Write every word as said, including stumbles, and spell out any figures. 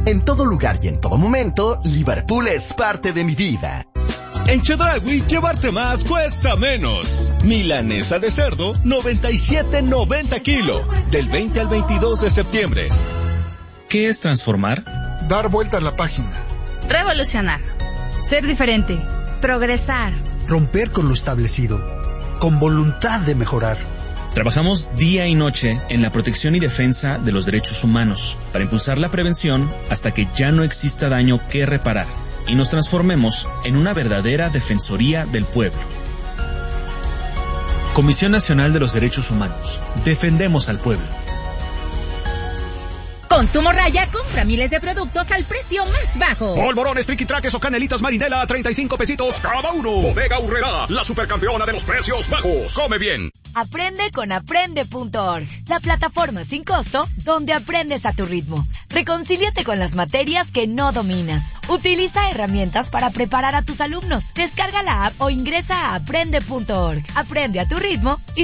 En todo lugar y en todo momento, Liverpool es parte de mi vida. En Chedraui, llevarse más cuesta menos. Milanesa de cerdo, noventa y siete noventa kilo. Del veinte al veintidós de septiembre. ¿Qué es transformar? Dar vuelta a la página. Revolucionar. Ser diferente. Progresar. Romper con lo establecido. Con voluntad de mejorar. Trabajamos día y noche en la protección y defensa de los derechos humanos para impulsar la prevención hasta que ya no exista daño que reparar y nos transformemos en una verdadera defensoría del pueblo. Comisión Nacional de los Derechos Humanos. Defendemos al pueblo. Con tu morraya, compra miles de productos al precio más bajo. Polvorones, triquitraques o canelitas marinela a treinta y cinco pesitos cada uno. Bodega Aurrerá, la supercampeona de los precios bajos. Come bien. Aprende con aprende punto org, la plataforma sin costo donde aprendes a tu ritmo. Reconcíliate con las materias que no dominas. Utiliza herramientas para preparar a tus alumnos. Descarga la app o ingresa a aprende punto org. Aprende a tu ritmo y